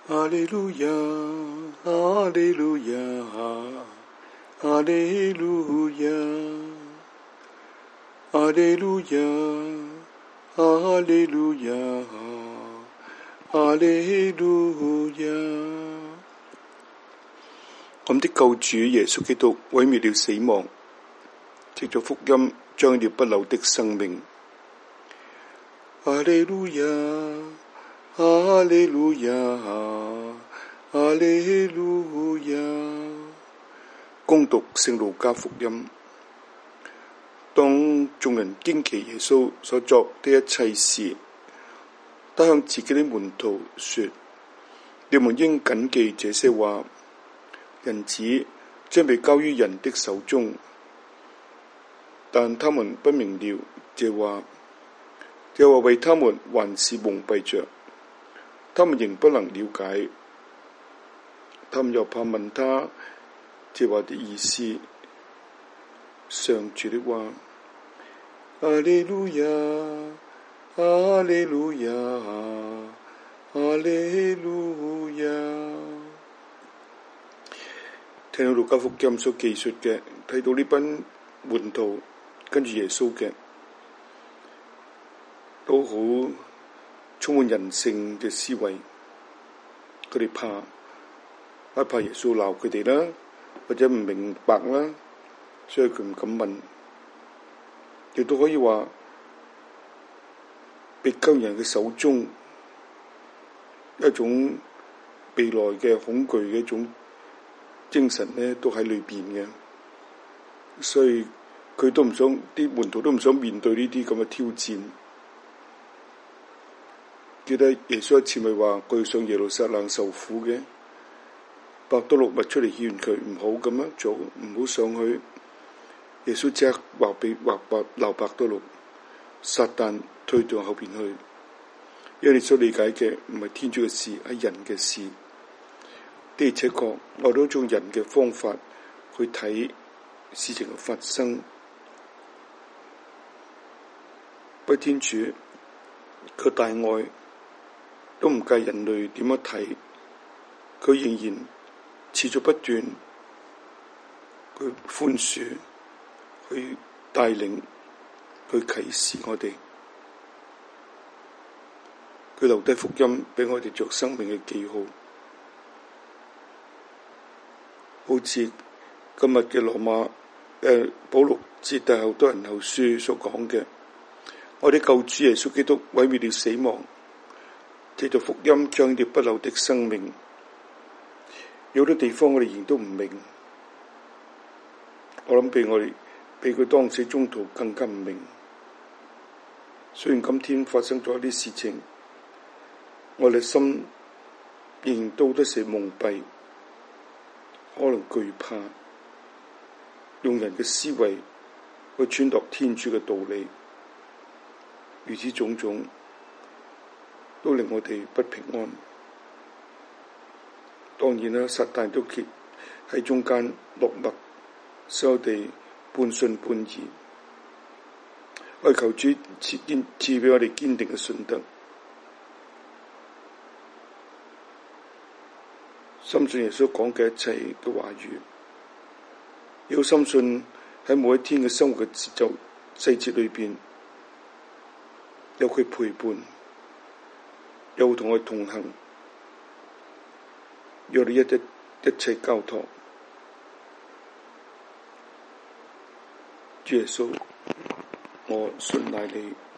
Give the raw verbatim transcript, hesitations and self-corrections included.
哈利路亞，哈利路亞，哈利路亞，哈利路亞，哈利路亞，哈利路亞。我們的救主耶穌基督毀滅了死亡，藉着福音將了不朽的生命。哈利路亞，哈利路亞，哈利路亞。恭讀聖路加福音。當眾人驚奇耶穌所作的一切事，他向自己的門徒說：你們應謹記這些話，人子將被交於人的手中。但他們不明了這話，又話為他們還是蒙蔽着，他們仍不能了解。他們又怕問他這話的意思。上主的話。哈利路亞，哈利路亞，哈利路亞。聽到路加福音所記述嘅，睇到呢班門徒跟住耶穌嘅，都好充滿人性嘅思維。佢哋怕，害怕耶穌鬧佢哋啦，或者唔明白啦，所以佢唔敢問。亦都可以話，被交人嘅手中，一種未來嘅恐懼嘅一種精神呢，都喺裏邊嘅。所以佢都唔想，啲門徒都唔想面對呢啲咁嘅挑戰。記得耶穌一次咪話佢要上耶路撒冷受苦嘅，伯多祿咪出嚟勸佢唔好咁樣做，唔好上去。耶穌即刻話俾話白鬧伯多祿，撒旦退到後邊去，因為你所理解嘅唔係天主嘅事，係人嘅事。的而且確，我哋用人嘅方法去睇事情嘅發生。不過天主佢大愛都唔計人類點樣睇，佢仍然持續不斷佢寬恕，去帶領，去啟示我哋，佢留低福音俾我哋作生命嘅記號。好似今日嘅羅馬誒保祿致弟後多人後書所講嘅，我哋救主耶穌基督毀滅了死亡，藉着福音將了不朽的生命。有啲地方我哋仍然都唔明，我諗俾我哋比佢當時宗徒更加唔明。雖然今天發生咗一啲事情，我哋心仍然都好多時蒙蔽，可能懼怕，用人嘅思維去揣度天主嘅道理，如此種種都令我哋不平安。當然啦，撒旦都結喺中間落墨，使我哋半信半疑。我求主賜堅賜俾我哋堅定嘅信德，深信耶穌講嘅一切嘅話語，要深信喺每一天嘅生活嘅節奏細節裏邊，有佢陪伴，有同我同行，有你一一一切交託。主耶穌，我信賴你。